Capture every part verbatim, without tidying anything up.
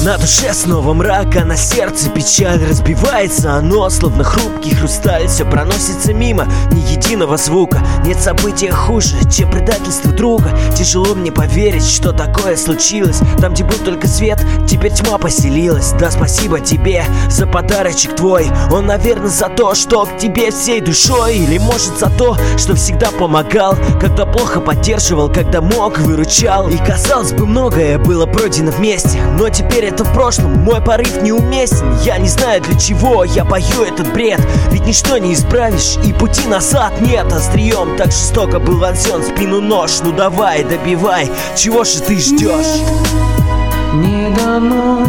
На душе снова мрак, а на сердце печаль. Разбивается оно, словно хрупкий хрусталь. Все проносится мимо, ни единого звука. Нет события хуже, чем предательство друга. Тяжело мне поверить, что такое случилось. Там, где был только свет, теперь тьма поселилась. Да, спасибо тебе за подарочек твой. Он, наверное, за то, что к тебе всей душой. Или может за то, что всегда помогал, когда плохо поддерживал, когда мог, выручал. И казалось бы, многое было пройдено вместе, но теперь это в прошлом, мой порыв неуместен. Я не знаю, для чего я пою этот бред, ведь ничто не исправишь и пути назад нет. Острием так жестоко был вонзен в спину нож. Ну давай, добивай, чего же ты ждешь? Не дано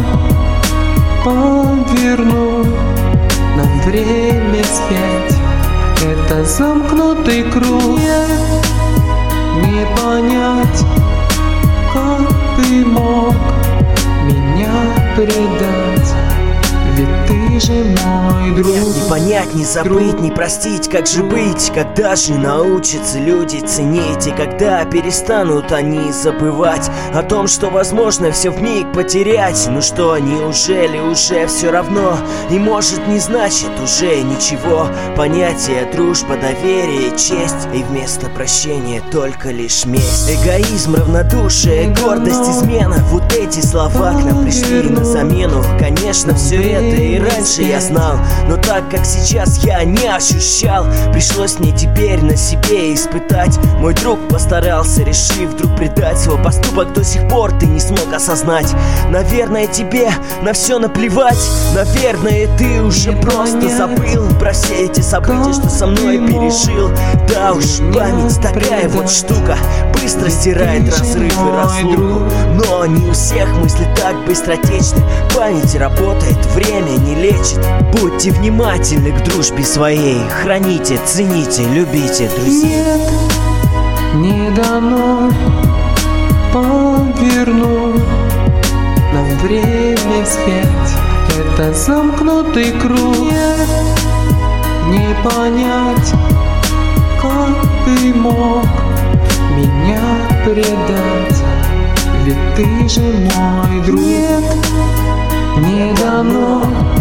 повернуть нам время вспять. Это замкнутый круг. Не понять, как ты мог меня предать, ведь ты же мой друг. Не понять, не забыть, не простить, как же быть, когда же научатся люди ценить, и когда перестанут они забывать о том, что возможно все вмиг потерять. Ну что, неужели уже все равно? И может не значит уже ничего. Понятие дружба, доверие, честь, и вместо прощения только лишь месть. Эгоизм, равнодушие, гордость, измена. Вот эти слова к нам пришли на замену. Конечно, все это и раньше я знал, но так как сейчас я не ощущал, пришлось мне теперь на себе испытать. Мой друг постарался, решив вдруг предать. Свой поступок до сих пор ты не смог осознать. Наверное, тебе на все наплевать. Наверное, ты уже просто забыл про все эти события, что со мной пережил. Да уж, память такая вот штука, быстро стирает разрыв и разлуку. Но не у всех мысли так быстротечны. Память работает, время не лечит. Будьте внимательны к дружбе своей. Храните, цените, любите друзей. Нет, не дано повернуть нам время вспять. Это замкнутый круг. Нет, не понять, как ты мог меня предать, ведь ты же мой друг. Нет, не дано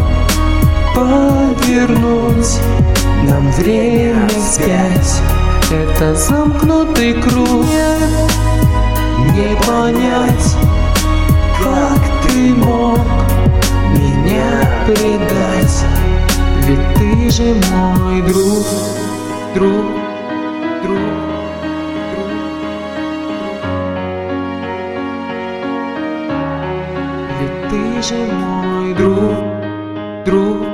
повернуть нам время вспять. Это замкнутый круг. Не понять, как ты мог меня предать, ведь ты же мой друг, друг, друг, друг, ведь ты же мой друг, друг.